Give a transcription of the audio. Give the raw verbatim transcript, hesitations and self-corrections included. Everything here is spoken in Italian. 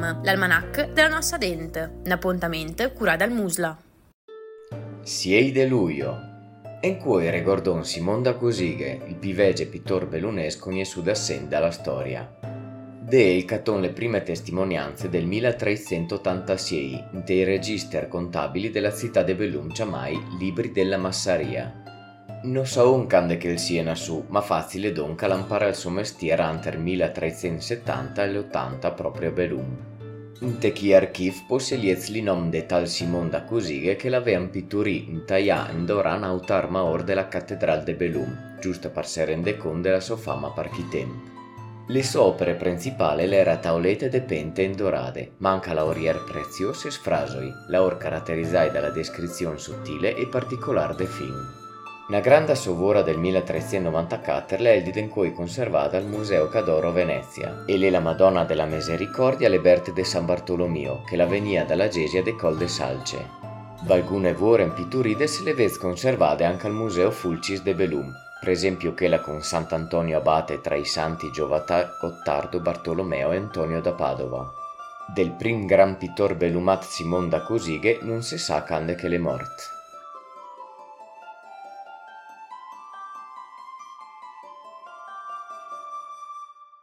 Belum, l'almanach della nostra dente, n'appuntamento cura dal Musla. Siei de luglio, in cui ricordò Simon da Cosighe, il pivege pittor belunesco e su d'assen dalla storia. De il caton le prime testimonianze del milletrecentottantasei dei registri contabili della città de Belum chiamai Libri della Massaria. Non so un cande che il siena su, ma facile donca lampare il suo mestiere ante il milletrecentosettanta e l'ottanta proprio a Belum. In techi archiv posseliez li nom de tal Simon da Cosighe che l'avean pitturì in taia in doran autar maor della cattedrale de Belum, giusto per se rende conto della sua fama per chi tempo. Le sue opere principali l'era taulete de pente in dorade, manca la orier preziose sfrasoi, la or caratterizzai dalla descrizione sottile e particolare de film. Una grande sovora del milletrecentonovantaquattro è il in cui conservata al Museo Cadoro Venezia e le la Madonna della Misericordia alle Berte de San Bartolomeo che la venia dalla Gesia de Col de Salce. Alcune vuore in pitturides le vez conservate anche al Museo Fulcis de Belum, per esempio quella con Sant'Antonio Abate tra i santi Giovata, Gottardo, Bartolomeo e Antonio da Padova. Del prim gran pittor belumat Simon da Cosighe non si sa quando che le mort.